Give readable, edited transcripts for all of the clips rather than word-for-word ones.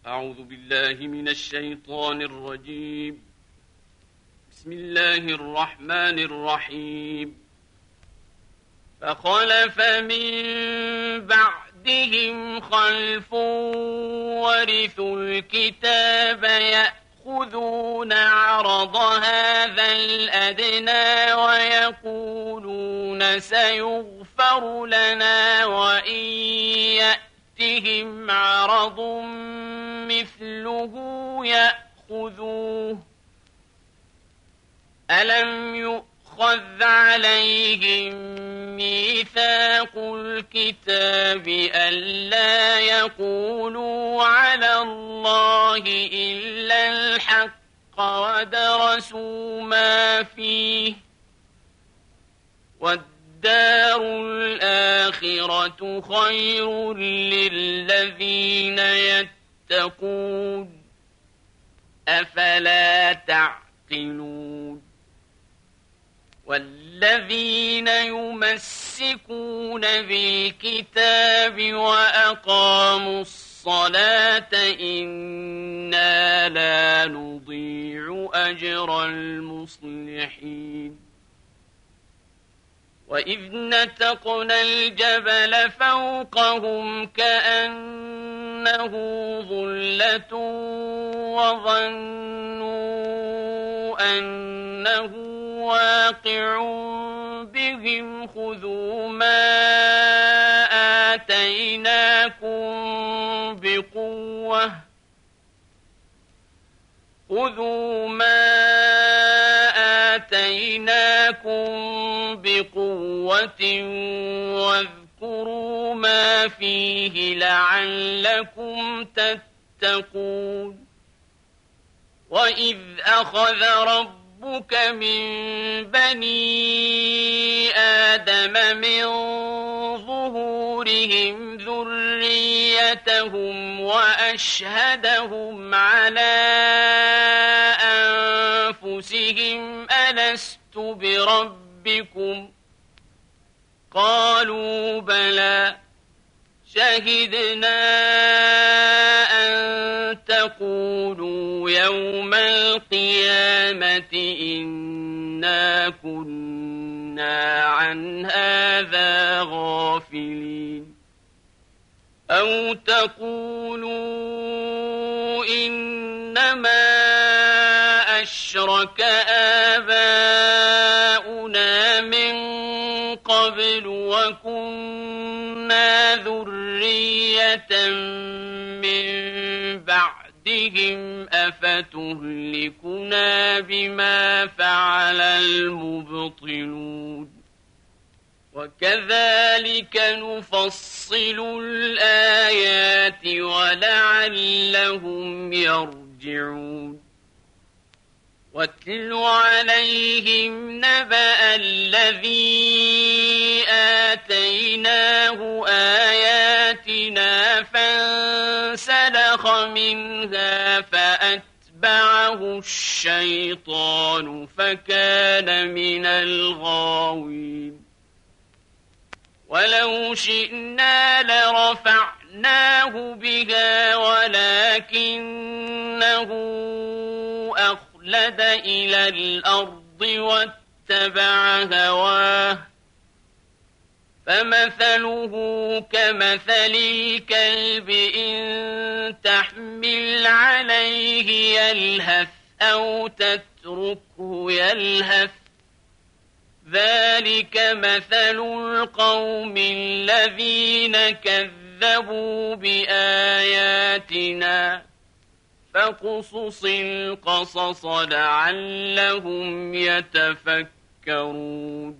أعوذ بالله من الشيطان الرجيم. بسم الله الرحمن الرحيم. فخلف من بعدهم خلف ورثوا الكتاب يأخذون عرض هذا الأدنى ويقولون سيغفر لنا وإن يأتهم عرض مثله يأخذوه ألم يؤخذ عليهم ميثاق الكتاب ألا يقولوا على الله إلا الحق ودرسوا ما فيه والدار الآخرة خير للذين يتقون أفلا تعقلون والذين يمسكون بالكتاب وأقاموا الصلاة إنا لا نضيع أجر المصلحين وإذ نتقنا الجبل فوقهم كأنه ظلة وظنوا أنه واقع بهم خذوا ما آتيناكم بقوة واذكروا ما فيه لعلكم تتقون وإذ أخذ ربك من بني آدم من ظهورهم ذريتهم وأشهدهم على أنفسهم ألست بربكم قالوا بلى شهدنا أن تقولوا يوم القيامة إنا كنا عن هذا غافلين أو تقولوا إنما أشرك آباؤنا من قبل وكنا ذرية من بعدهم أفتهلكنا بما فعل المبطلون وكذلك نفصل الآيات ولعلهم يرجعون واتل عليهم نبأ الذي آتيناه آياتنا فانسلخ منها فأتبعه الشيطان فكان من الغاوين ولو شئنا لرفعناه بها ولكنه أخلد إلى الأرض واتبع هواه فمثله كمثل الكلب إن تحمل عليه يلهث أو تتركه يلهث ذلك مثل القوم الذين كذبوا بآياتنا فاقصص القصص لعلهم يتفكرون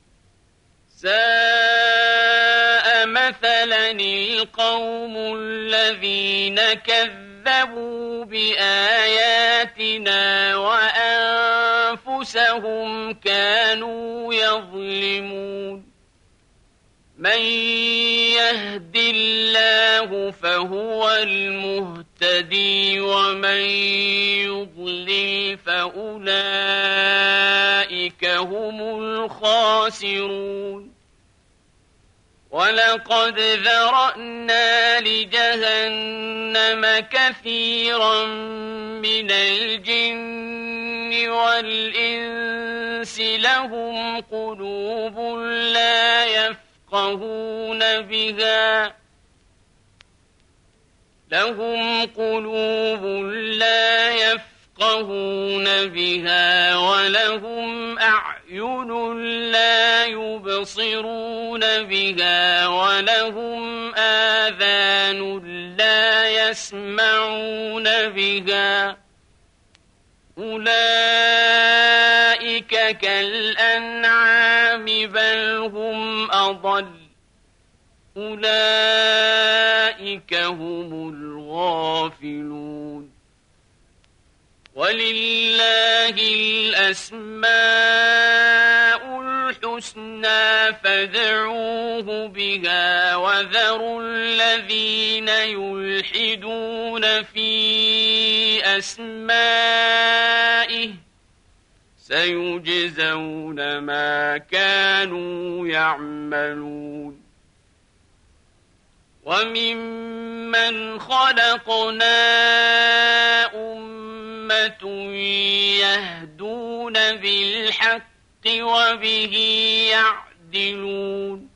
ساء مثلا القوم الذين كذبوا بآياتنا وأنفسهم كانوا يظلمون من يهد الله فهو المهتدي ومن يضلل فأولئك هم الخاسرون ولقد ذرأنا لجهنم كثيرا من الجن والإنس لهم قلوب لا يفقهون بها ولهم أعين لا يبصرون بها ولهم آذان لا يسمعون بها أولئك كالأنعام بل هم أضل أولئك هم الغافلون ولله الأسماء الحسنى فادعوه بها وذروا الذين يلحدون في أسمائه سيجزون ما كانوا يعملون وممن خلقنا أمة يهدون بالحق وبه يعدلون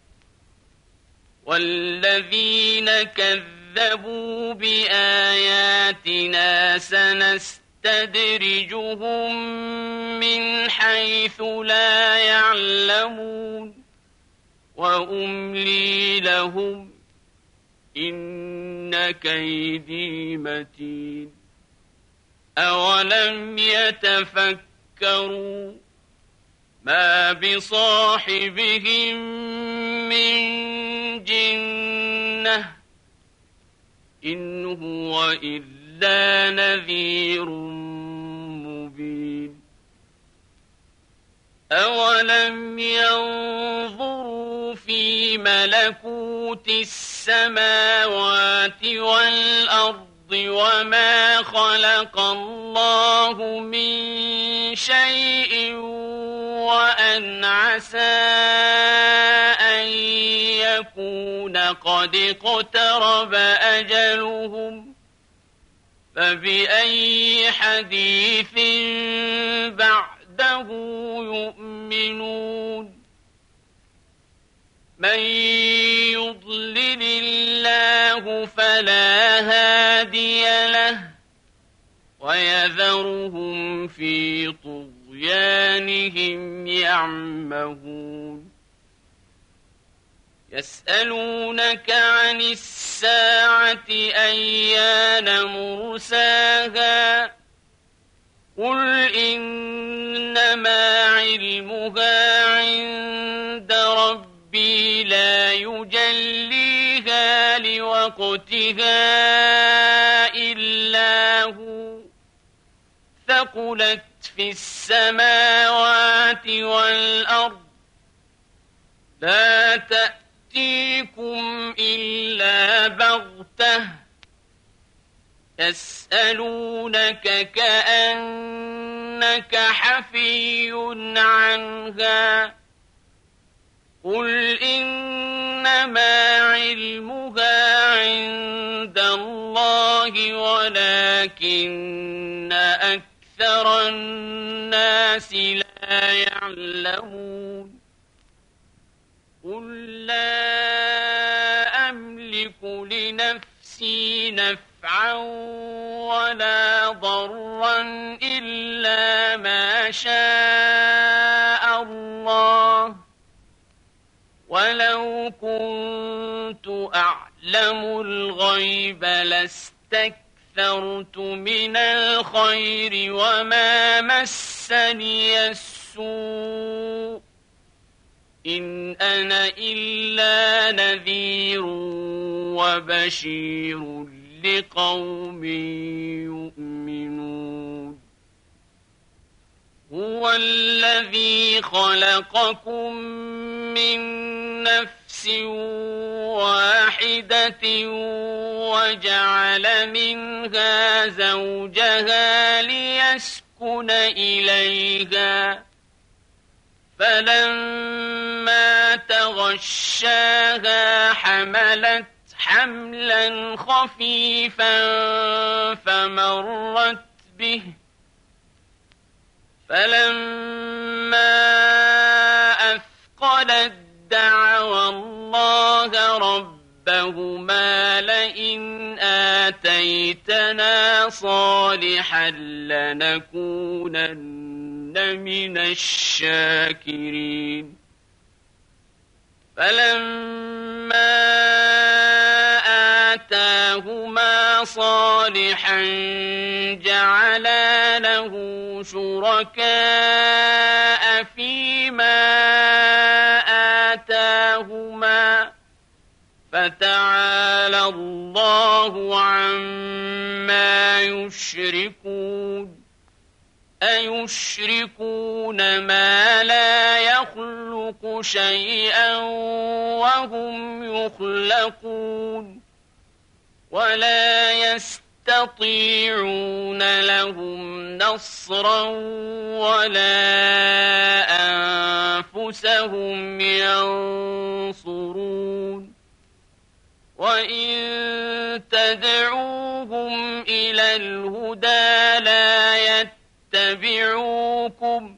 والذين كذبوا بآياتنا سنستدرجهم من حيث لا يعلمون وأملي لهم إن كيدي متين أولم يتفكروا ما بصاحبهم من جنة إن هو إلا نذير مبين أولم ينظروا في ملكوت السماوات والأرض وما خلق الله من شيء وأن عسى أن يكون قد اقترب أجلهم فبأي حديث بعده يؤمنون من يضلل الله فلا هادي له ويذرهم في طغيانهم يعمهون يسألونك عن الساعة أيان مرساها قل إنما علمها عند ربي لا يجليها لوقتها إلا هو ثقلت في السماوات والأرض لا تأتيكم إلا بغتة يسألونك كأنك حفي عنها قل إنما علمها عند الله ولكن أكثر الناس لا يعلمون قل لا أملك لنفسي نفعا ولا ضرا إلا ما شاء الله ولو كنت أعلم الغيب لاستكثرت من الخير وما مسني السوء إن أنا إلا نذير وبشير لقوم يؤمنون هو الذي خلقكم من نفس واحدة وجعل منها زوجها ليسكن إليها فلما تغشاها فغشاها حملت حملا خفيفا فمرت به فلما أثقلت دعوا الله ربهما لئن آتيتنا صالحا لنكونن من الشاكرين فلما آتاهما صالحا جعلا له شركاء فيما آتاهما فتعالى الله عما يشركون أيشركون ما لا يخلق شيئا وهم يخلقون ولا يستطيعون لهم نصرا ولا أنفسهم ينصرون وإن تدعوهم إلى الهدى لا يتبعوكم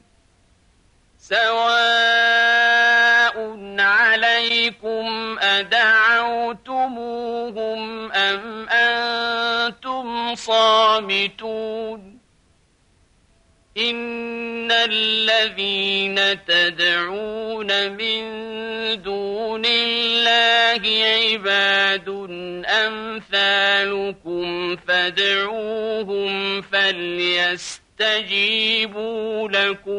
سواء عليكم أدعوتموهم أم أنتم صامتون إن الذين تدعون من دون الله عباد أمثالكم فادعوهم فليستجيبوا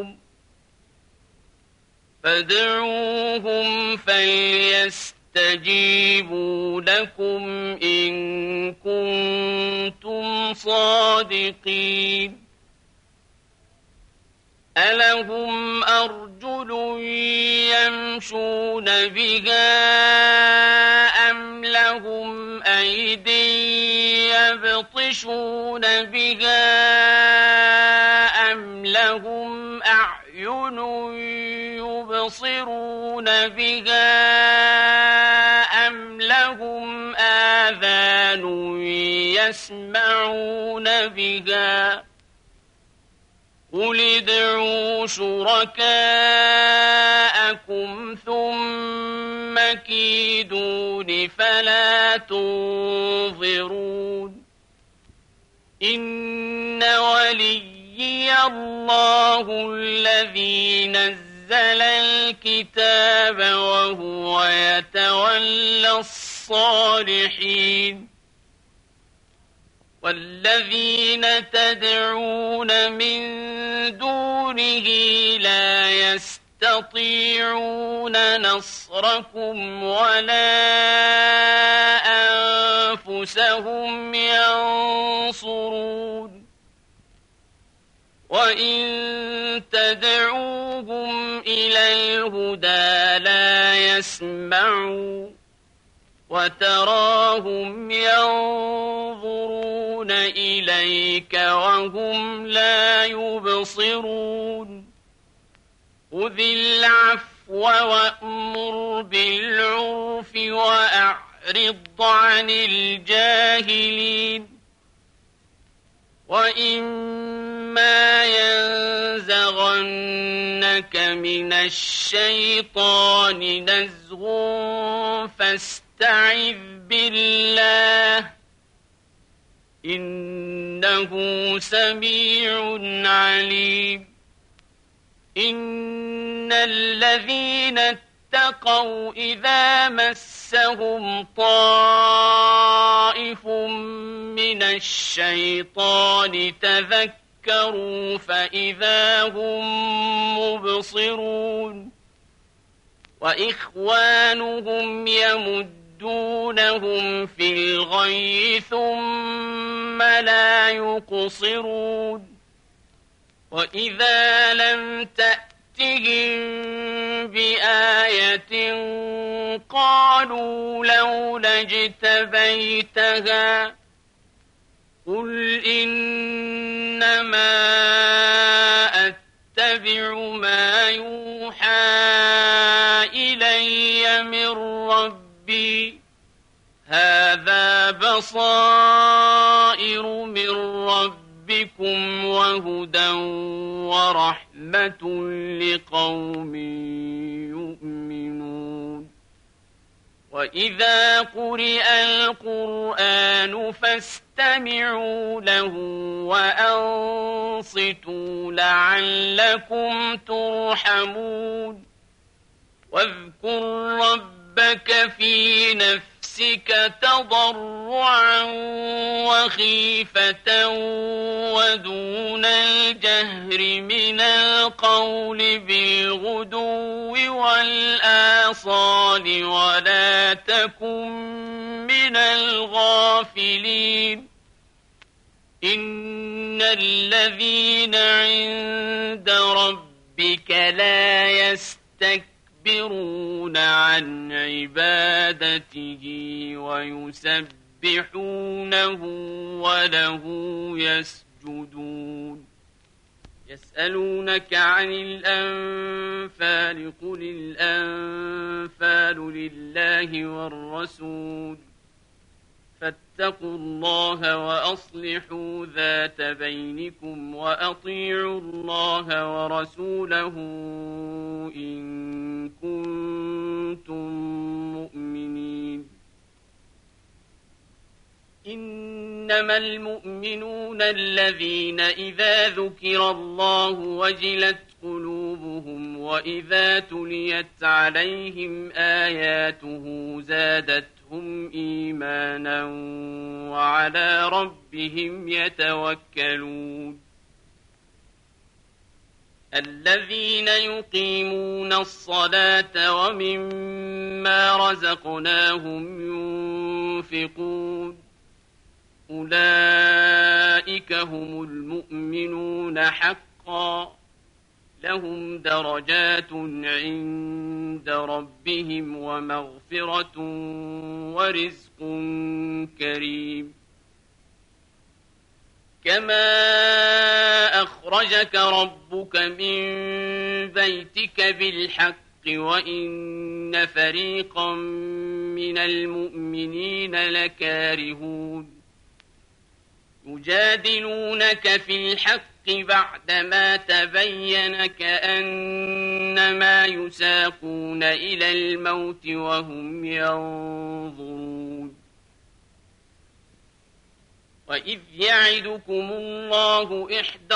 لكم إن كنتم صادقين ألهم أرجل يمشون بها أم لهم أيد يبطشون بها أم لهم أعين يبصرون بها أم لهم آذان يسمعون بها قل ادعوا شركاءكم ثم كيدون فلا تنظرون إن وليي الله الذي نزل الكتاب وهو يتولى الصالحين والذين تدعون من دونه لا يستطيعون نصركم ولا أنفسهم ينصرون وإن تدعوهم إلى الهدى لا يسمعوا وتراهم ينظرون إليك وهم لا يبصرون خذ العفو وأمر بالعرف وأعرض عن الجاهلين وإما ينزغنك من الشيطان نزغ فاستعذ بالله إنه سميع عليم إن الذين اتقوا إذا مسهم طائف من الشيطان تذكروا فإذا هم مبصرون وإخوانهم يمدونهم في الغي ثم لا يقصرون وإذا لم تأتهم بآية قالوا لولا اجتبيتها قل إنما أتبع ما يوحى إلي من ربي هذا بصائر من ربكم وهدى ورحمة لقوم يؤمنون وإذا قرئ القرآن فاستمعوا له وأنصتوا لعلكم ترحمون واذكر ربك في نفسك تضرعا وخيفة ودون الجهر من القول بالغدو والآصال ولا تكن من الغافلين إن الذين عند ربك لا يستكبرون عن عبادته ويسبحونه وله يسجدون يسألونك عن الأنفال قل الأنفال لله والرسول فاتقوا الله وأصلحوا ذات بينكم وأطيعوا الله ورسوله إن كنتم مؤمنين إنما المؤمنون الذين إذا ذكر الله وجلت قلوبهم وإذا تليت عليهم آياته زادتهم إيمانا وعلى ربهم يتوكلون الذين يقيمون الصلاة ومما رزقناهم ينفقون أولئك هم المؤمنون حقا لهم درجات عند ربهم ومغفرة ورزق كريم كما أخرجك ربك من بيتك بالحق وإن فريقا من المؤمنين لكارهون يجادلونك في الحق بعدما تبين كأنما يساقون إلى الموت وهم ينظرون وإذ يعدكم الله إحدى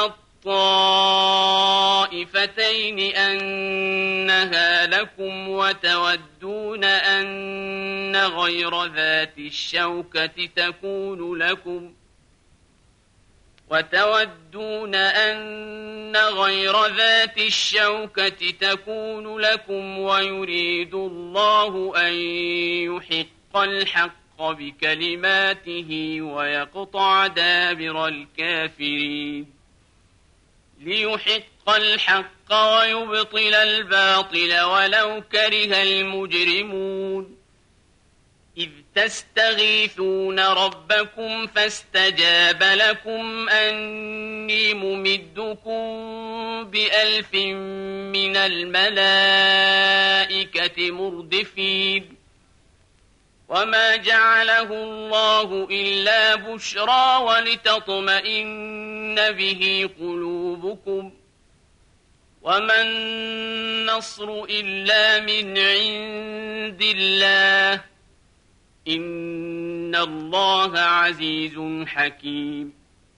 الطائفتين أنها لكم وتودون أن غير ذات الشوكة تكون لكم ويريد الله أن يحق الحق بكلماته ويقطع دابر الكافرين ليحق الحق ويبطل الباطل ولو كره المجرمون إذ تستغيثون ربكم فاستجاب لكم أني ممدكم ب1000 من الملائكة مردفين وما جعله الله إلا بشرى ولتطمئن به قلوبكم وما النصر إلا من عند الله إن الله عزيز حكيم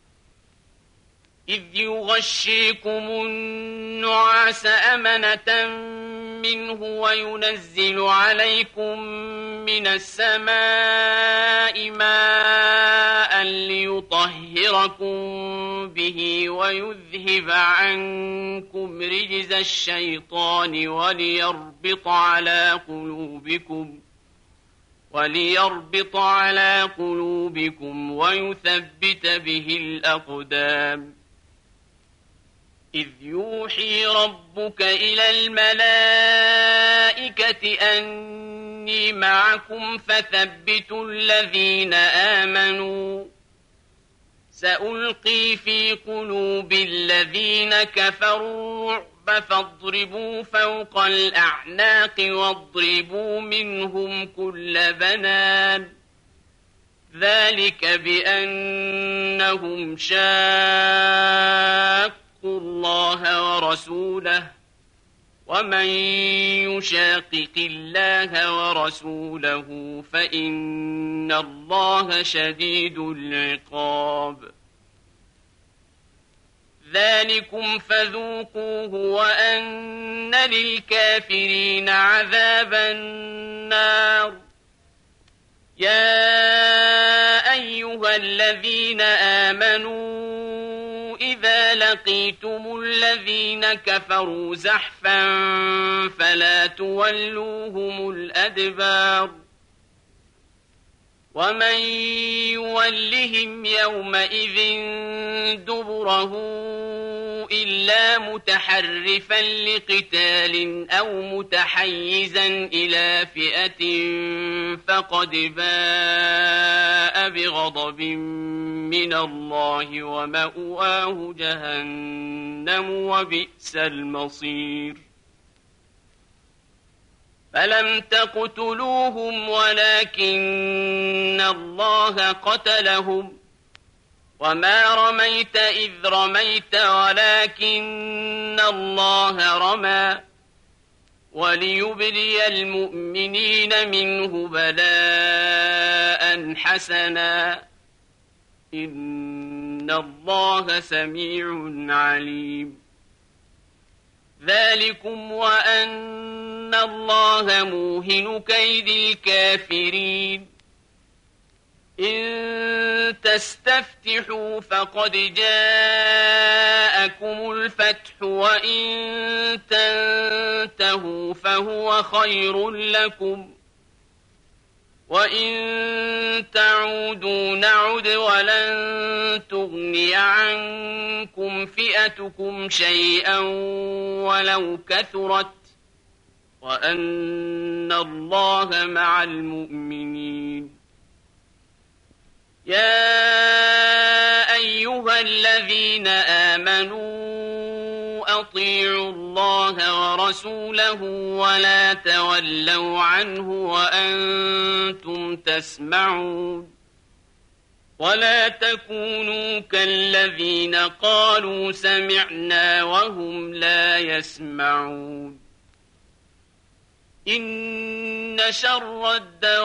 إذ يغشيكم النعاس أمنة منه وينزل عليكم من السماء ماء ليطهركم به ويذهب عنكم رجز الشيطان وليربط على قلوبكم ويثبت به الأقدام إذ يوحي ربك إلى الملائكة أني معكم فثبتوا الذين آمنوا سألقي في قلوب الذين كفروا فاضربوا فوق الأعناق واضربوا منهم كل بنان ذلك بأنهم شاقوا الله ورسوله ومن يشاقق الله ورسوله فإن الله شديد العقاب ذلكم فذوقوه وأن للكافرين عذاب النار يا أيها الذين آمنوا إذا لقيتم الذين كفروا زحفا فلا تولوهم الأدبار ومن يولهم يومئذ دبره إلا متحرفا لقتال أو متحيزا إلى فئة فقد باء بغضب من الله ومأواه جهنم وبئس المصير فلم تقتلوهم ولكن الله قتلهم وما رميت إذ رميت ولكن الله رمى وليبلي المؤمنين منه بلاء حسنا إن الله سميع عليم ذلكم وأن الله موهن كيد الكافرين إن تستفتحوا فقد جاءكم الفتح وإن تنتهوا فهو خير لكم وإن تعودوا نعد ولن تغني عنكم فئتكم شيئا ولو كثرت وأن الله مع المؤمنين يا أيها الذين آمنوا أطيعوا الله ورسوله ولا تولوا عنه وأنتم تسمعون ولا تكونوا كالذين قالوا سمعنا وهم لا يسمعون إن شر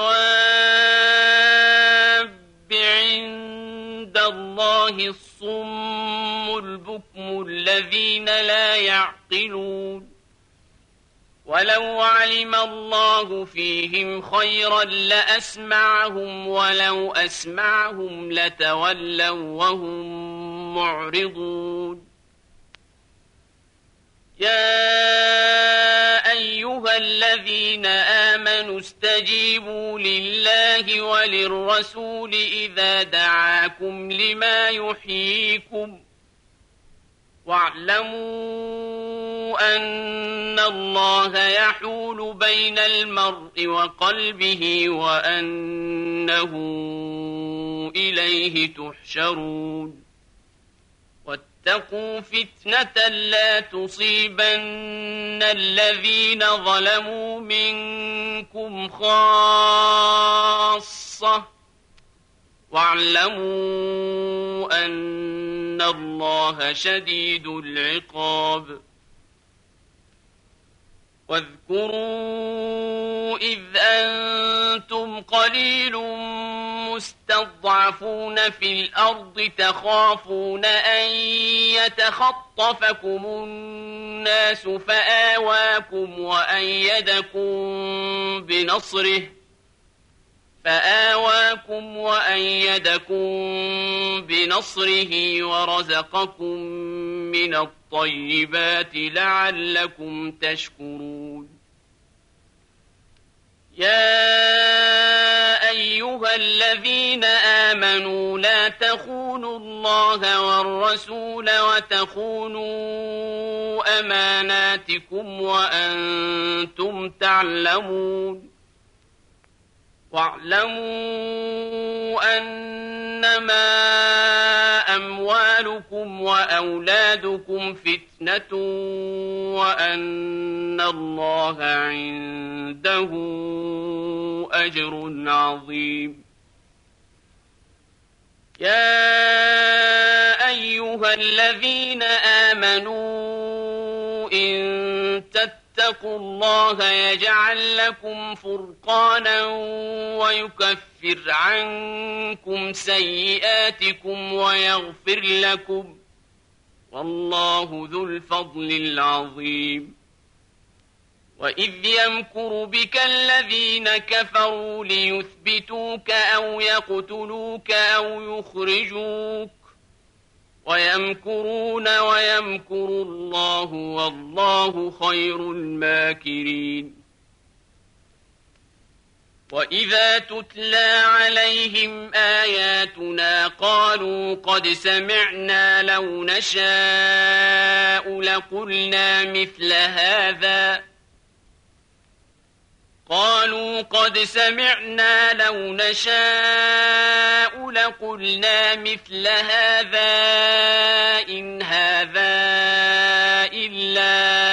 الدواب عند الله الصم البكم الذين لا يعقلون ولو علم الله فيهم خيرا لأسمعهم ولو أسمعهم لتولوا وهم معرضون يا أيها الذين آمنوا استجيبوا لله وللرسول إذا دعاكم لما يحييكم واعلموا أن الله يحول بين المرء وقلبه وأنه إليه تحشرون واتقوا فتنة لا تصيبن الذين ظلموا منكم خاصة واعلموا أن الله شديد العقاب واذكروا إذ أنتم قليل مستضعفون في الأرض تخافون أن يتخطفكم الناس فآواكم وأيدكم بنصره ورزقكم من الطيبات لعلكم تشكرون يا أيها الذين آمنوا لا تخونوا الله والرسول وتخونوا أماناتكم وأنتم تعلمون واعلموا أنما أموالكم وأولادكم فتنة وأن الله عنده أجر عظيم. يا أيها الذين آمنوا إن تتقوا الله يجعل لكم فرقانا ويكفر عنكم سيئاتكم ويغفر لكم، والله ذو الفضل العظيم. وإذ يمكر بك الذين كفروا ليثبتوك أو يقتلوك أو يخرجوك ويمكرون ويمكر الله والله خير الماكرين. وإذا تتلى عليهم آياتنا قالوا قد سمعنا لو نشاء لقلنا مثل هذا إن هذا إلا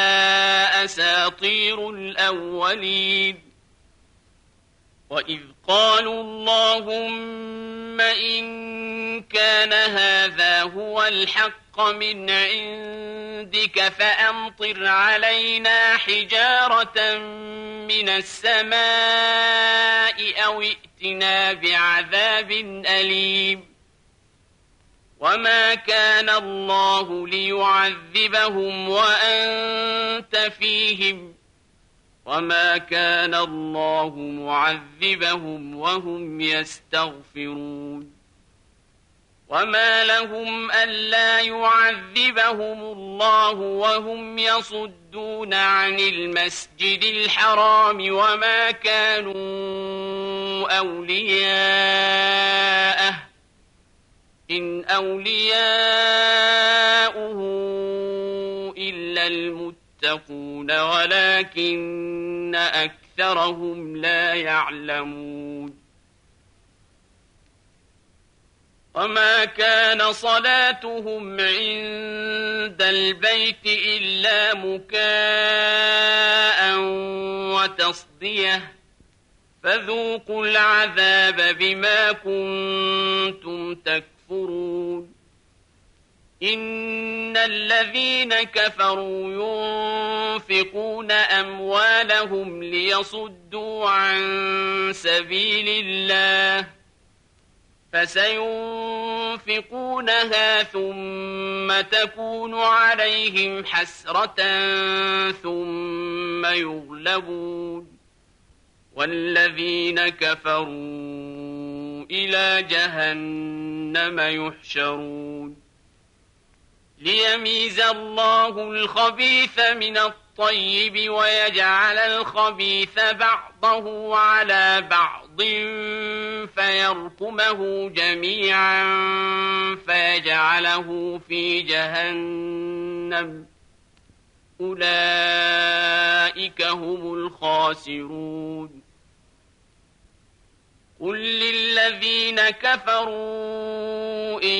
أساطير الأولين. وإذ قالوا اللهم إن كان هذا هو الحق من عندك فأمطر علينا حجارة من السماء أو ائتنا بعذاب أليم. وما كان الله ليعذبهم وأنت فيهم وما كان الله معذبهم وهم يستغفرون. وما لهم ألا يعذبهم الله وهم يصدون عن المسجد الحرام وما كانوا أولياءه إن أولياؤه إلا المتقون ولكن أكثرهم لا يعلمون. وما كان صلاتهم عند البيت إلا مكاء وتصدية فذوقوا العذاب بما كنتم تكفرون. إن الذين كفروا ينفقون أموالهم ليصدوا عن سبيل الله فسينفقونها ثم تكون عليهم حسرة ثم يغلبون والذين كفروا إلى جهنم يحشرون. ليميز الله الخبيث من الطيب ويجعل الخبيث بعضه على بعض فيركمه جميعا فيجعله في جهنم أولئك هم الخاسرون. قل للذين كفروا إن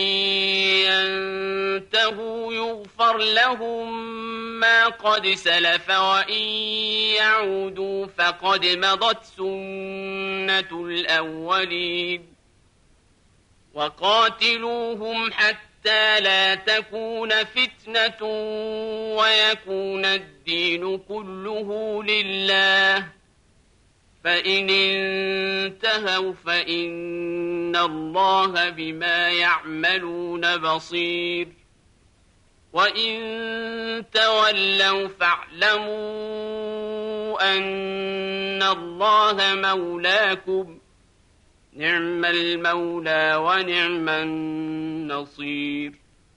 ينتهوا يغفر لهم ما قد سلف وإن يعودوا فقد مضت سنة الأولين. وقاتلوهم حتى لا تكون فتنة ويكون الدين كله لله فإن انتهوا فإن الله بما يعملون بصير. وإن تولوا فاعلموا أن الله مولاكم نعم المولى ونعم النصير.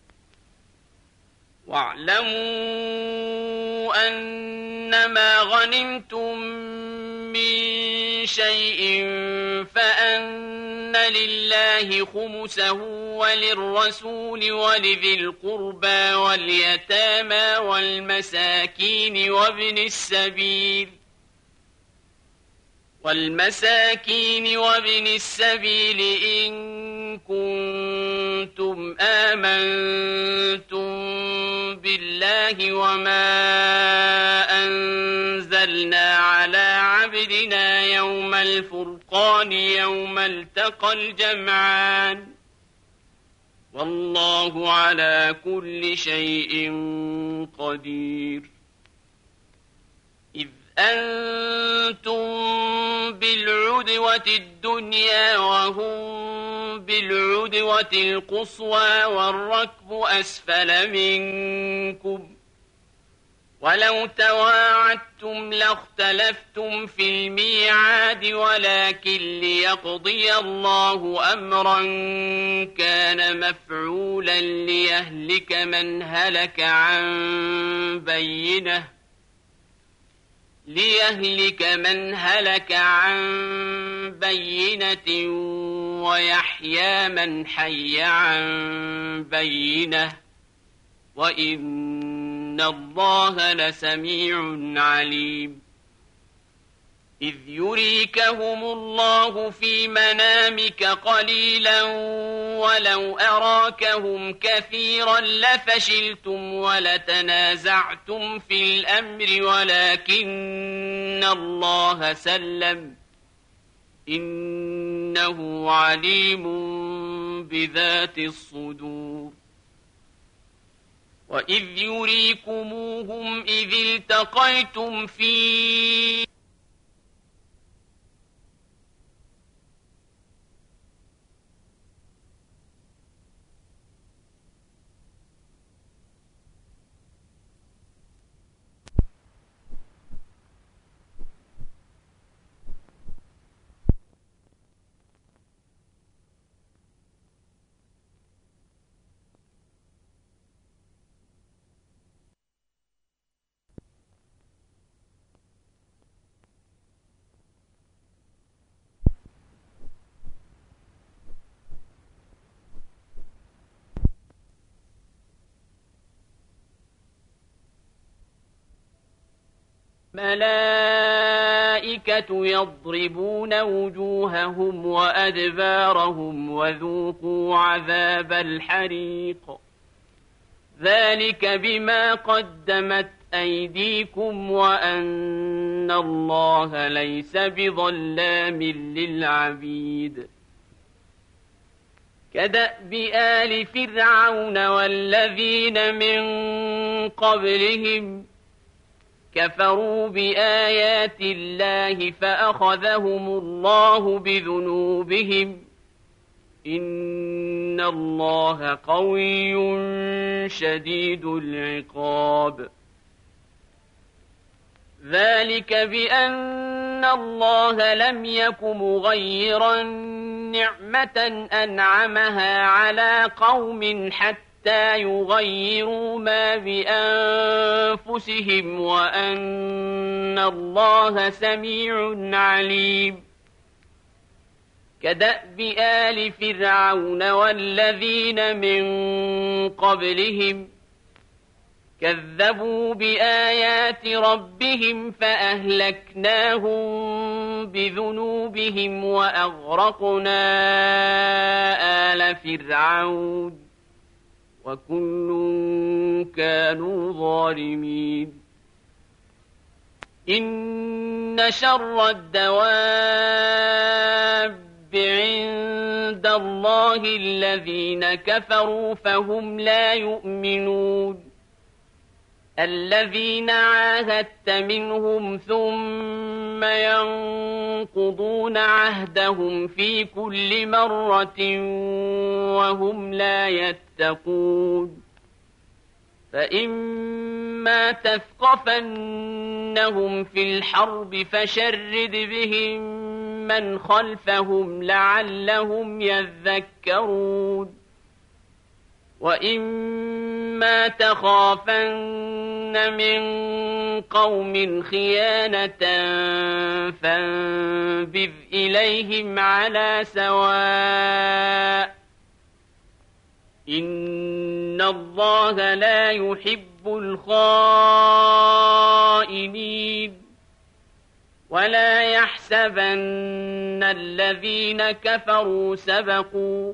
واعلموا أنما غنمتم من شيء فأن لله خمسه وللرسول ولذي القربى واليتامى والمساكين وابن السبيل والمساكين وابن السبيل إن كنتم آمنتم بالله وما أنزلنا على عبدنا يوم الفرقان يوم التقى الجمعان والله على كل شيء قدير. إذ أنتم بالعدوة الدنيا وهم بالعدوة القصوى والركب أسفل منكم ولو تواعدتم لاختلفتم في الميعاد ولكن ليقضي الله أمرا كان مفعولا ليهلك من هلك عن بينة ويحيى من حي عن بينة وإن الله لسميع عليم. إذ يريكهم الله في منامك قليلا ولو أراكهم كثيرا لفشلتم ولتنازعتم في الأمر ولكن الله سلم إنه عليم بذات الصدور. وإذ يريكموهم إذ التقيتم في ملائكة يضربون وجوههم وأدبارهم وذوقوا عذاب الحريق ذلك بما قدمت أيديكم وأن الله ليس بظلام للعبيد. كدأب آل فرعون والذين من قبلهم كفروا بآيات الله فأخذهم الله بذنوبهم إن الله قوي شديد العقاب. ذلك بأن الله لم يك مغيرا نعمة أنعمها على قوم حتى يغيروا ما بأنفسهم وأن الله سميع عليم. كدأب آل فرعون والذين من قبلهم كذبوا بآيات ربهم فأهلكناهم بذنوبهم وأغرقنا آل فرعون وكل كانوا ظالمين. إن شر الدواب عند الله الذين كفروا فهم لا يؤمنون. الذين عاهدت منهم ثم ينقضون عهدهم في كل مرة وهم لا يتقون. فإما تثقفنهم في الحرب فشرد بهم من خلفهم لعلهم يذكرون. وإما تخافن من قوم خيانة فانبذ إليهم على سواء إن الله لا يحب الخائنين. ولا يحسبن الذين كفروا سبقوا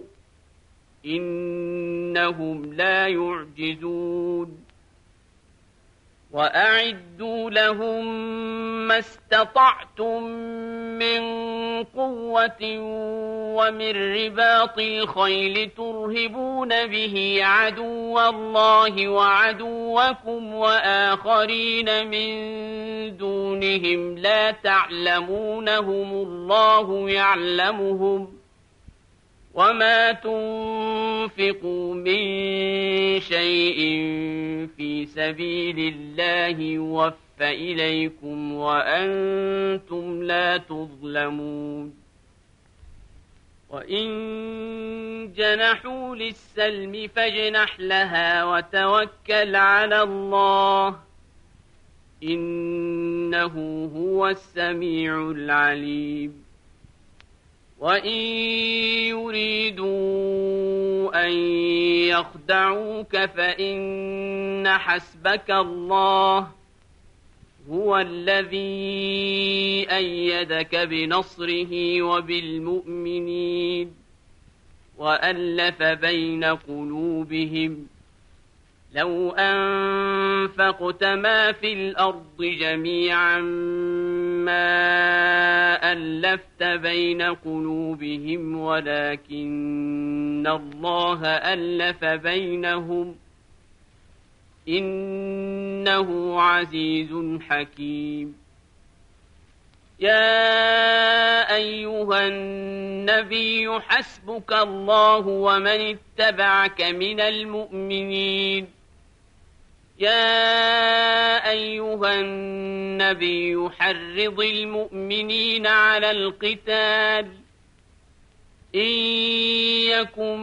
إنهم لا يعجزون وأعدوا لهم ما استطعتم من قوة ومن رباط الخيل ترهبون به عدو الله وعدوكم وآخرين من دونهم لا تعلمونهم الله يعلمهم وما تنفقوا من شيء في سبيل الله يوفى إليكم وأنتم لا تظلمون وإن جنحوا للسلم فاجنح لها وتوكل على الله إنه هو السميع العليم وإن يريدوا أن يخدعوك فإن حسبك الله هو الذي أيدك بنصره وبالمؤمنين وألف بين قلوبهم لو أنفقت ما في الأرض جميعا ما ألفت بين قلوبهم ولكن الله ألف بينهم إنه عزيز حكيم يا أيها النبي حسبك الله ومن اتبعك من المؤمنين يا أيها النبي حرض المؤمنين على القتال إن يكن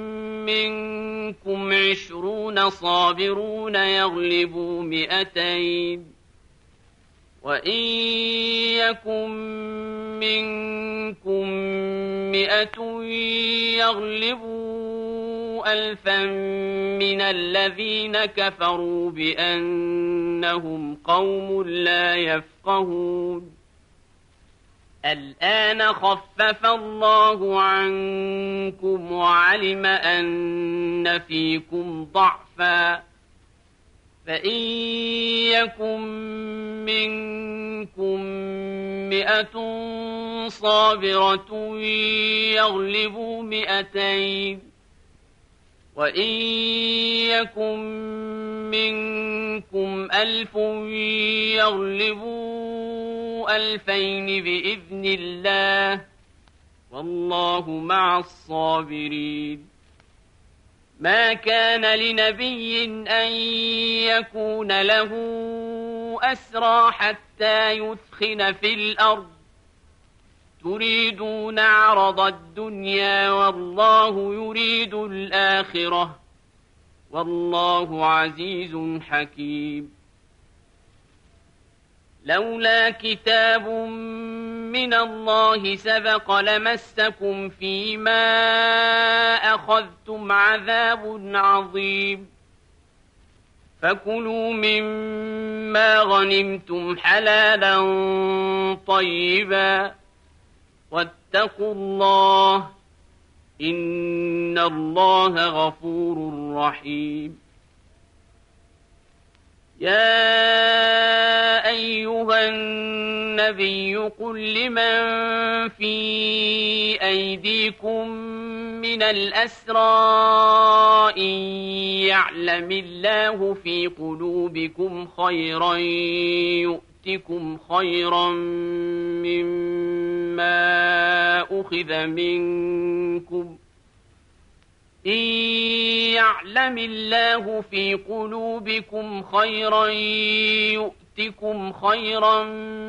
منكم 20 صابرون يغلبوا 200 وإن يكن منكم 100 يغلبوا 1000 من الذين كفروا بأنهم قوم لا يفقهون الآن خفف الله عنكم وعلم أن فيكم ضعفا فإن يكن منكم 100 صابرة يغلبوا 200 وإن يكن منكم 1000 يغلبوا 2000 بإذن الله والله مع الصابرين ما كان لنبي أن يكون له أسرى حتى يثخن في الأرض تريدون عرض الدنيا والله يريد الآخرة والله عزيز حكيم لولا كتاب من الله سبق لمسكم فيما أخذتم عذاب عظيم فكلوا مما غنمتم حلالا طيبا واتقوا الله إن الله غفور رحيم يا أيها النبي قل لمن في أيديكم من الأسرى إن يعلم الله في قلوبكم خيرا يؤتكم خيرا مما أخذ منكم إن يعلم الله في قلوبكم خيرا يؤتكم خيرا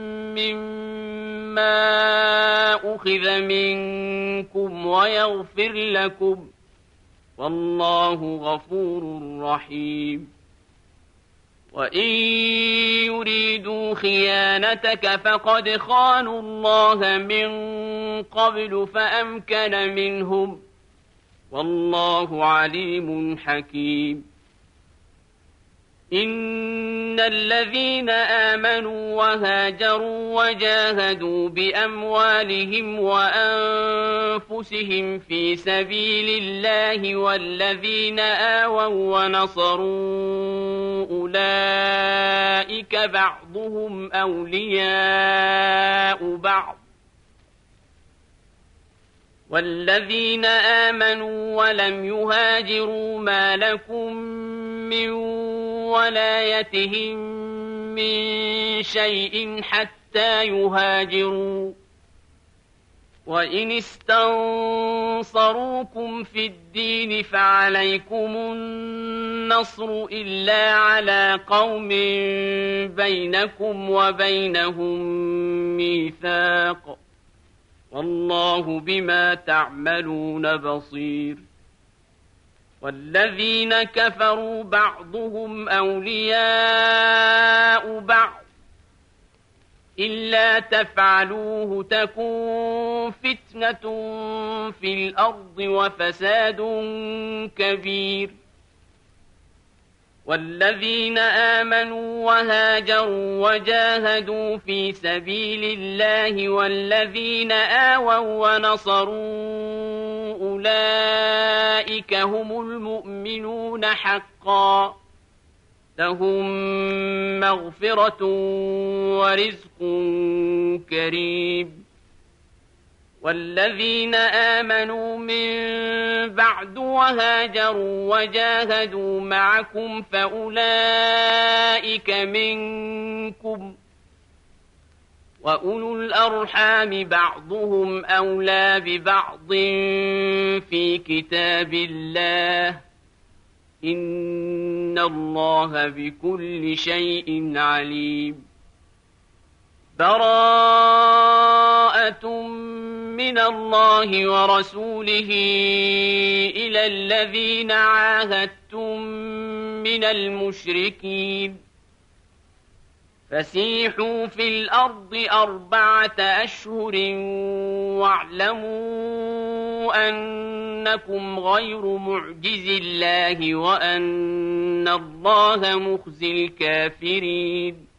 مما أخذ منكم ويغفر لكم والله غفور رحيم وإن يريدوا خيانتك فقد خانوا الله من قبل فأمكن منهم والله عليم حكيم إن الذين آمنوا وهاجروا وجاهدوا بأموالهم وأنفسهم في سبيل الله والذين آووا ونصروا أولئك بعضهم أولياء بعض والذين آمنوا ولم يهاجروا ما لكم من ولايتهم من شيء حتى يهاجروا وإن استنصروكم في الدين فعليكم النصر إلا على قوم بينكم وبينهم ميثاق والله بما تعملون بصير والذين كفروا بعضهم أولياء بعض إلا تفعلوه تكن فتنة في الأرض وفساد كبير والذين آمنوا وهاجروا وجاهدوا في سبيل الله والذين آووا ونصروا أولئك هم المؤمنون حقا لهم مغفرة ورزق كريم والذين آمنوا من بعد وهاجروا وجاهدوا معكم فأولئك منكم وأولو الأرحام بعضهم أولى ببعض في كتاب الله إن الله بكل شيء عليم براءة من الله ورسوله إلى الذين عاهدتم من المشركين فسيحوا في الأرض 4 أشهر واعلموا أنكم غير معجز الله وأن الله مخزي الكافرين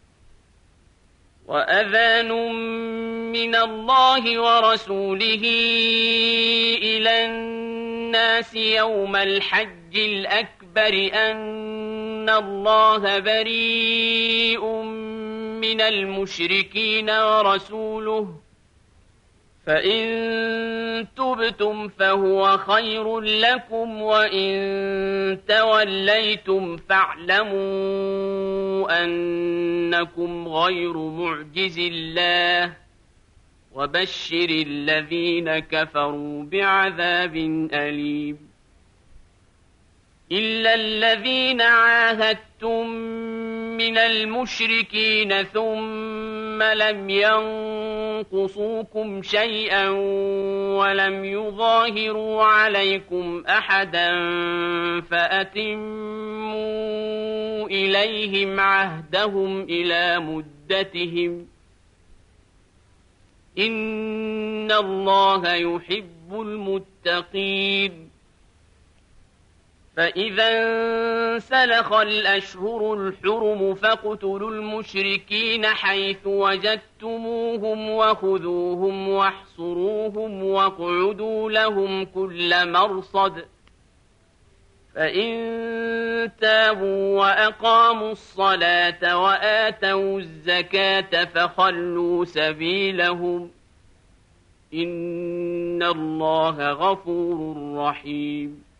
وأذان من الله ورسوله إلى الناس يوم الحج الأكبر أن الله بريء من المشركين ورسوله فإن تبتم فهو خير لكم وإن توليتم فاعلموا أنكم غير معجز الله وبشر الذين كفروا بعذاب أليم إلا الذين عاهدتم من المشركين ثم لم ينقصوكم شيئا ولم يظاهروا عليكم أحدا فأتموا إليهم عهدهم إلى مدتهم إن الله يحب المتقين فإذا انسلخ الأشهر الحرم فاقتلوا المشركين حيث وجدتموهم وخذوهم واحصروهم واقعدوا لهم كل مرصد فإن تابوا وأقاموا الصلاة وآتوا الزكاة فخلوا سبيلهم إن الله غفور رحيم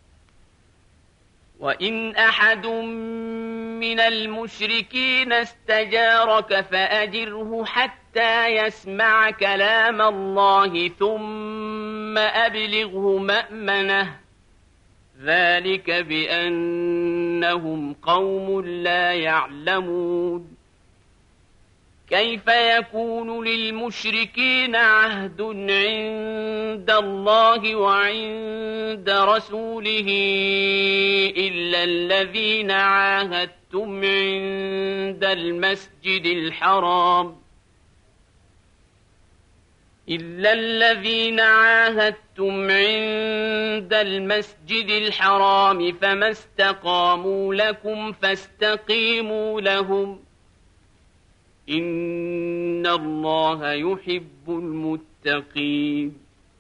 وإن أحد من المشركين استجارك فأجره حتى يسمع كلام الله ثم أبلغه مأمنه ذلك بأنهم قوم لا يعلمون كيف يكون للمشركين عهد عند الله وعند رسوله إلا الذين عاهدتم عند المسجد الحرام إلا الذين عاهدتم عند المسجد الحرام فما استقاموا لكم فاستقيموا لهم إن الله يحب المتقين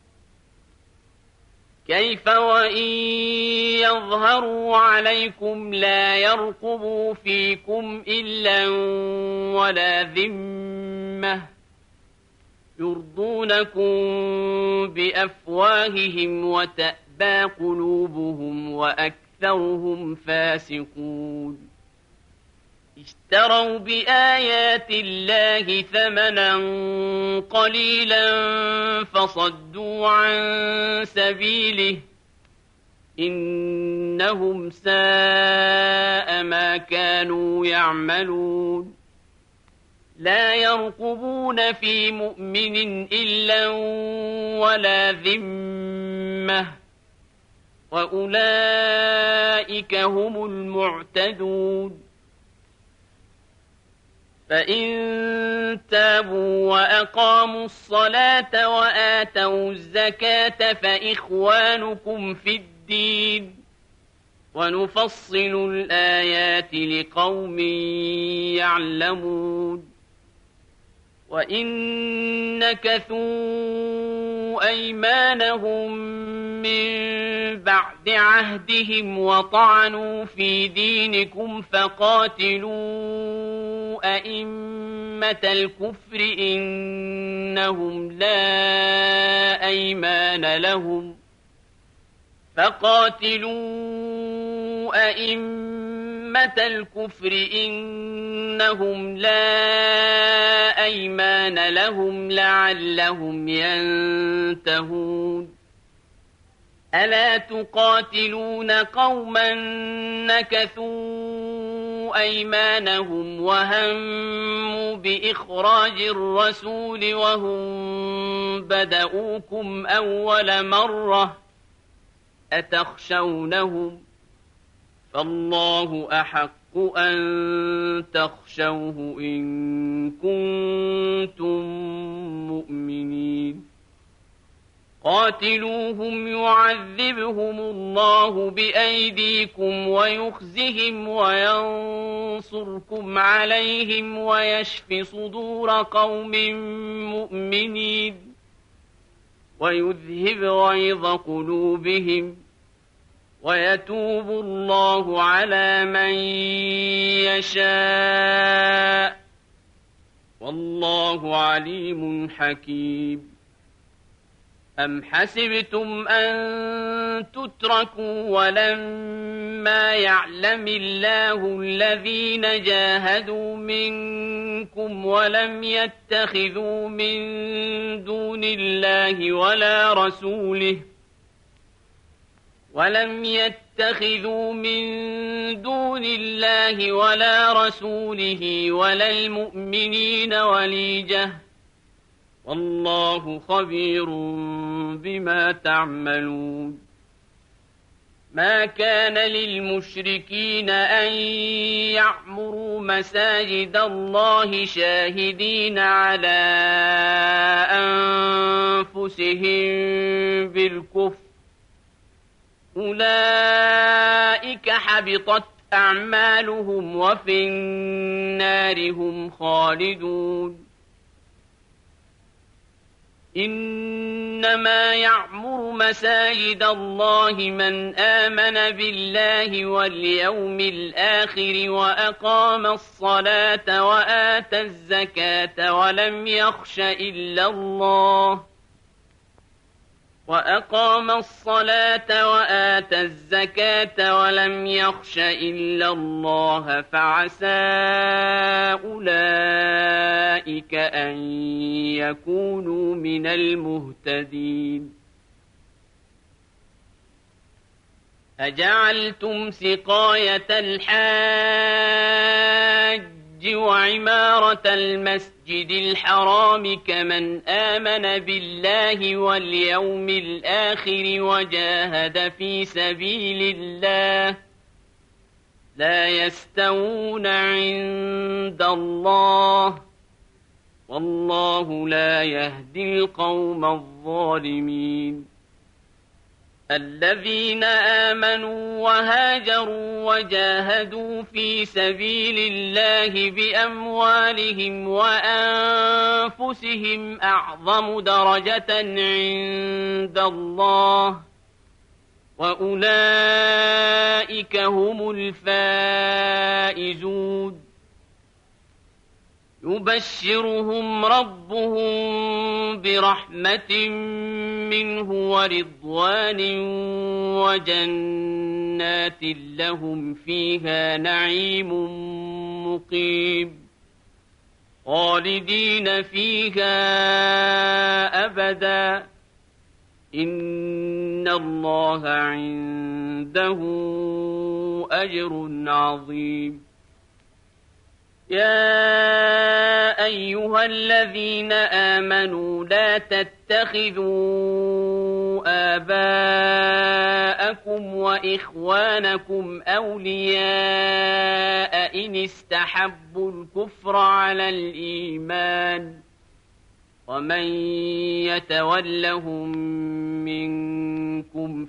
كيف وإن يظهروا عليكم لا يرقبوا فيكم إلا ولا ذمة يرضونكم بأفواههم وتأبى قلوبهم وأكثرهم فاسقون اشتروا بآيات الله ثمنا قليلا فصدوا عن سبيله إنهم ساء ما كانوا يعملون لا يرقبون في مؤمن إلا ولا ذمة وأولئك هم المعتدون فإن تابوا وأقاموا الصلاة وآتوا الزكاة فإخوانكم في الدين ونفصل الآيات لقوم يعلمون وإن نكثوا أيمانهم من بعد عهدهم وطعنوا في دينكم فقاتلوا أئمة الكفر إنهم لا أيمان لهم لعلهم ينتهون ألا تقاتلون قوما نكثوا أيمانهم وهموا بإخراج الرسول وهم بدؤوكم أول مرة أتخشونهم فالله أحق أن تخشوه إن كنتم مؤمنين قاتلوهم يعذبهم الله بأيديكم ويخزهم وينصركم عليهم ويشف صدور قوم مؤمنين ويذهب غيظ قلوبهم ويتوب الله على من يشاء والله عليم حكيم أم حسبتم أن تتركوا ولما يعلم الله الذين جاهدوا منكم ولم يتخذوا من دون الله ولا رسوله ولا المؤمنين وليجة والله خبير بما تعملون ما كان للمشركين أن يعمروا مساجد الله شاهدين على أنفسهم بالكفر أولئك حبطت أعمالهم وفي النار هم خالدون إنما يعمر مساجد الله من آمن بالله واليوم الآخر وأقام الصلاة وآتى الزكاة ولم يخش إلا الله فعسى أولئك أن يكونوا من المهتدين أجعلتم سقاية الحاج وعمارة المسجد الحرام كمن آمن بالله واليوم الآخر وجاهد في سبيل الله لا يستوون عند الله والله لا يهدي القوم الظالمين. الذين آمنوا وهاجروا وجاهدوا في سبيل الله بأموالهم وأنفسهم أعظم درجة عند الله، وأولئك هم الفائزون. يبشرهم ربهم برحمة منه ورضوان وجنات لهم فيها نعيم مقيم خالدين فيها أبدا، إن الله عنده أجر عظيم. يا أيها الذين آمنوا لا تتخذوا آباءكم وإخوانكم أولياء إن استحبوا الكفر على الإيمان، ومن يتولهم منكم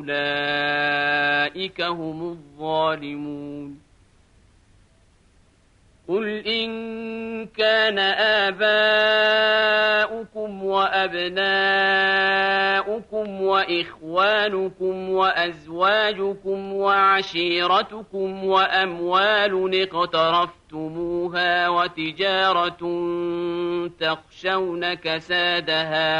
فأولئك هم الظالمون. قل إن كان آباؤكم وأبناؤكم وإخوانكم وأزواجكم وعشيرتكم وأموال اقترفتموها وتجارة تخشون كسادها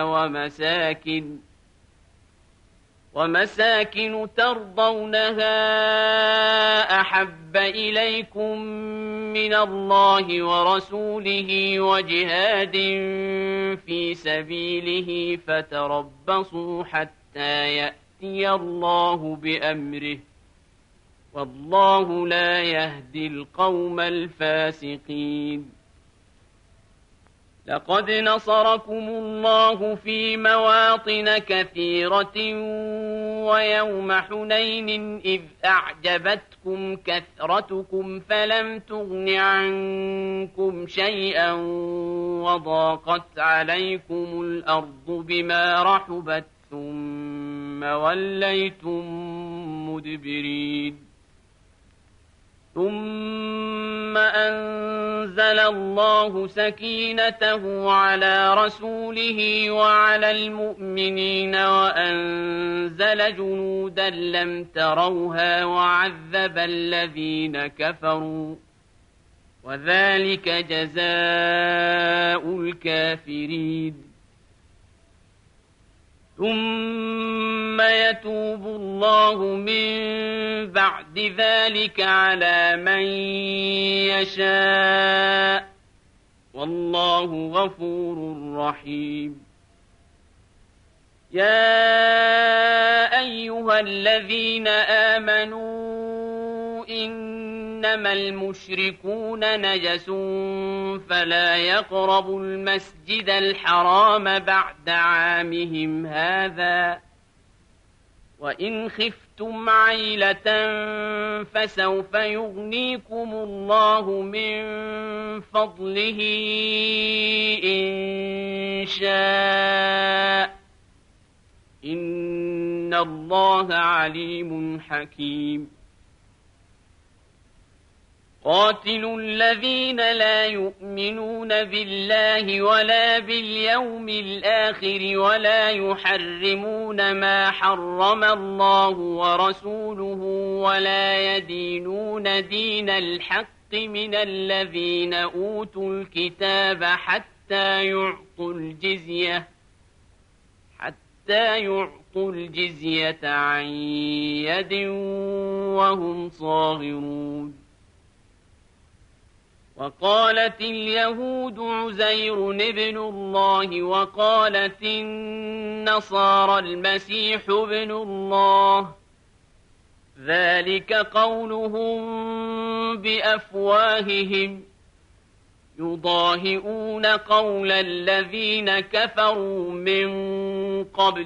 ومساكن ترضونها أحب إليكم من الله ورسوله وجهاد في سبيله فتربصوا حتى يأتي الله بأمره، والله لا يهدي القوم الفاسقين. لقد نصركم الله في مواطن كثيرة ويوم حنين إذ أعجبتكم كثرتكم فلم تغن عنكم شيئا وضاقت عليكم الأرض بما رحبت ثم وليتم مدبرين. ثم أنزل الله سكينته على رسوله وعلى المؤمنين وأنزل جنودا لم تروها وعذب الذين كفروا، وذلك جزاء الكافرين. ثم يتوب الله من بعد ذلك على من يشاء، والله غفور رحيم. يا أيها الذين آمنوا إنما المشركون نجس فلا يقربوا المسجد الحرام بعد عامهم هذا، وإن خفتم عيلة فسوف يغنيكم الله من فضله إن شاء، إن الله عليم حكيم. قاتلوا الذين لا يؤمنون بالله ولا باليوم الآخر ولا يحرمون ما حرم الله ورسوله ولا يدينون دين الحق من الذين أوتوا الكتاب حتى يعطوا الجزية عن يد وهم صاغرون. وقالت اليهود عزير ابن الله وقالت النصارى المسيح ابن الله، ذلك قولهم بأفواههم يضاهئون قول الذين كفروا من قبل،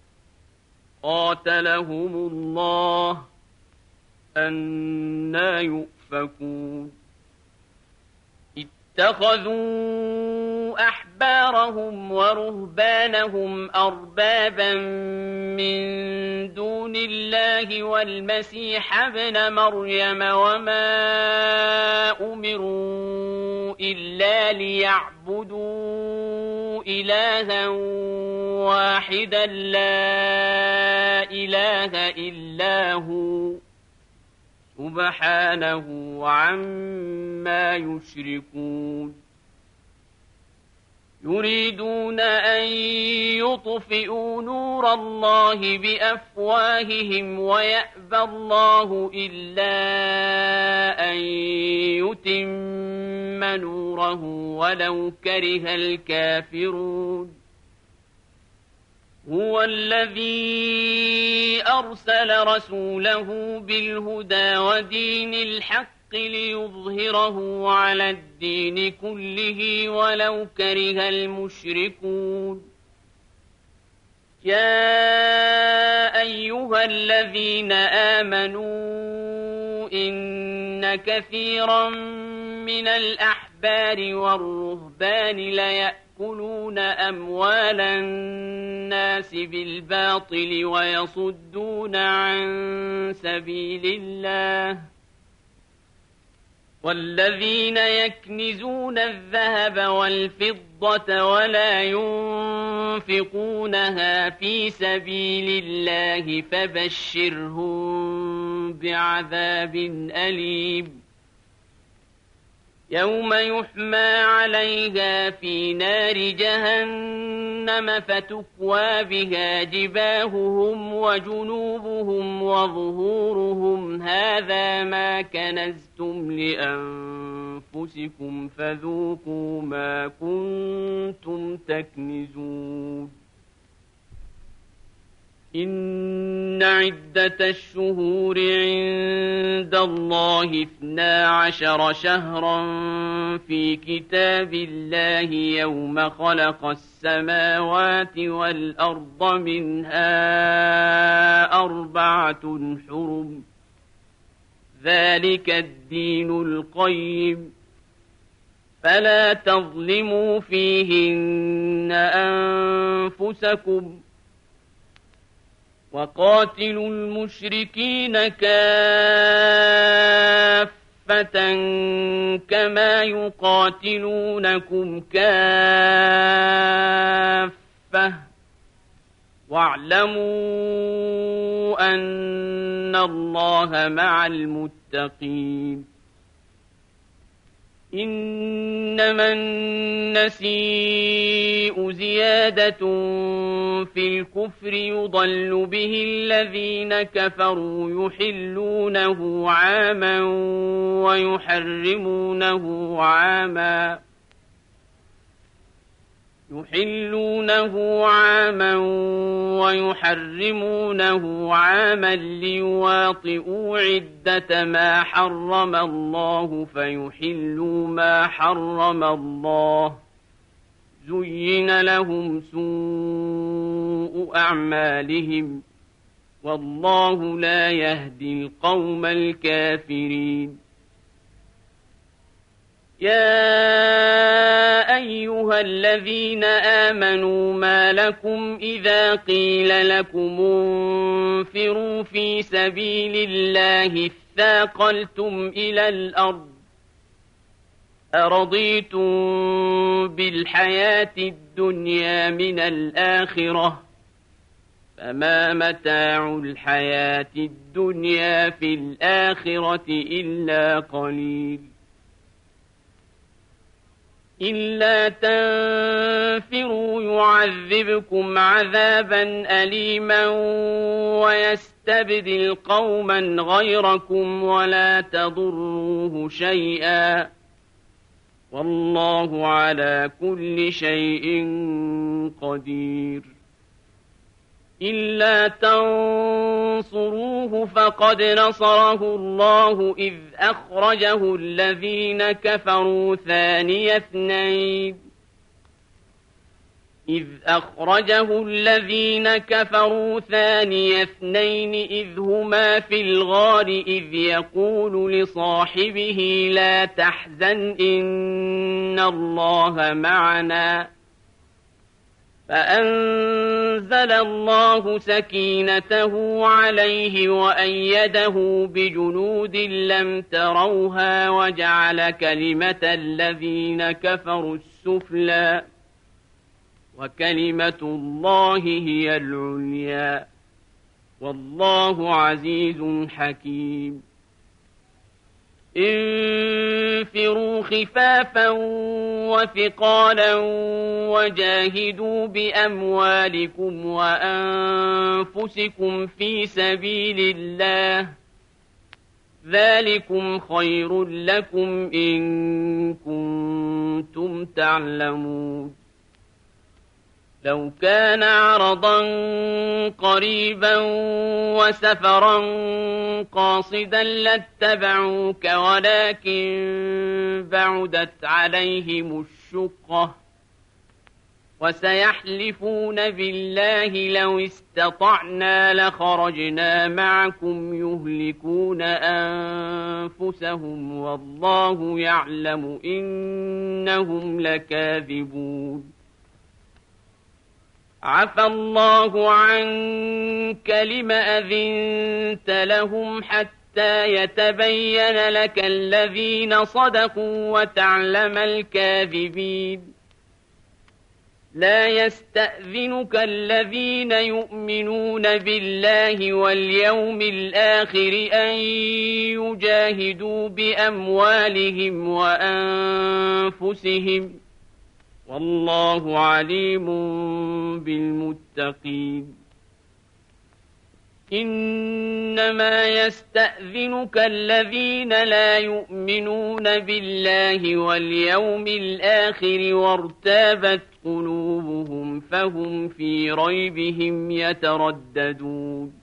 قاتلهم الله أنى يؤفكون. اتخذوا أحبارهم ورهبانهم أربابا من دون الله والمسيح ابن مريم وما أمروا إلا ليعبدوا إلها واحدا لا إله إلا هو سبحانه عما يشركون يريدون أن يطفئوا نور الله بأفواههم ويأبى الله إلا أن يتم نوره ولو كره الكافرون هو الذي أرسل رسوله بالهدى ودين الحق ليظهره على الدين كله ولو كره المشركون يا أيها الذين آمنوا إن كثيرا من الأحبار والرهبان ليأكلون أموال الناس بالباطل ويصدون عن سبيل الله والذين يكنزون الذهب والفضة ولا ينفقونها في سبيل الله فبشرهم بعذاب أليم يوم يحمى عليها في نار جهنم فتكوى بها جباههم وجنوبهم وظهورهم هذا ما كنزتم لأنفسكم فذوقوا ما كنتم تكنزون إن عدة الشهور عند الله 12 شهرا في كتاب الله يوم خلق السماوات والأرض منها 4 حرم ذلك الدين القيم فلا تظلموا فيهن أنفسكم وقاتلوا المشركين كافة كما يقاتلونكم كافة واعلموا أن الله مع المتقين إنما النسيء زيادة في الكفر يضل به الذين كفروا يحلونه عاما ويحرمونه عاما ليواطئوا عدة ما حرم الله فيحلوا ما حرم الله زين لهم سوء أعمالهم والله لا يهدي القوم الكافرين يا أيها الذين آمنوا ما لكم إذا قيل لكم انفروا في سبيل الله اثاقلتم إلى الأرض أرضيتم بالحياة الدنيا من الآخرة فما متاع الحياة الدنيا في الآخرة إلا قليل إلا تنفروا يعذبكم عذابا أليما ويستبدل قوما غيركم ولا تضروه شيئا والله على كل شيء قدير إلا تنصروه فقد نصره الله إذ أخرجه الذين كفروا ثاني اثنين إذ أخرجه الذين كفروا ثاني اثنين إذ هما في الغار إذ يقول لصاحبه لا تحزن إن الله معنا فأنزل الله سكينته عليه وأيده بجنود لم تروها وجعل كلمة الذين كفروا السفلى وكلمة الله هي العليا والله عزيز حكيم انفروا خفافا وثقالا وجاهدوا بأموالكم وأنفسكم في سبيل الله ذلكم خير لكم إن كنتم تعلمون لو كان عرضا قريبا وسفرا قاصدا لاتبعوك ولكن بعدت عليهم الشقة وسيحلفون بالله لو استطعنا لخرجنا معكم يهلكون أنفسهم والله يعلم إنهم لكاذبون عفى الله عنك لم أذنت لهم حتى يتبين لك الذين صدقوا وتعلم الكاذبين لا يستأذنك الذين يؤمنون بالله واليوم الآخر أن يجاهدوا بأموالهم وأنفسهم والله عليم بالمتقين إنما يستأذنك الذين لا يؤمنون بالله واليوم الآخر وارتابت قلوبهم فهم في ريبهم يترددون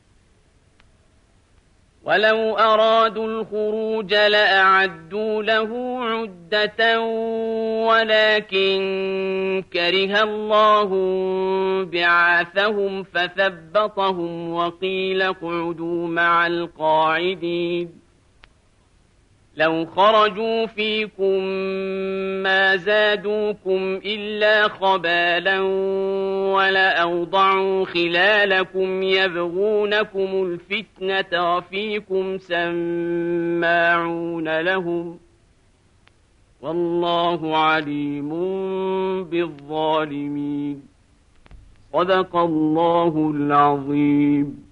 ولو أرادوا الخروج لأعدوا له عدة ولكن كره الله بعاثهم فثبطهم وقيل اقعدوا مع القاعدين لو خرجوا فيكم ما زادوكم إلا خبالا ولأوضعوا خلالكم يبغونكم الفتنة وفيكم سماعون لهم والله عليم بالظالمين صدق الله العظيم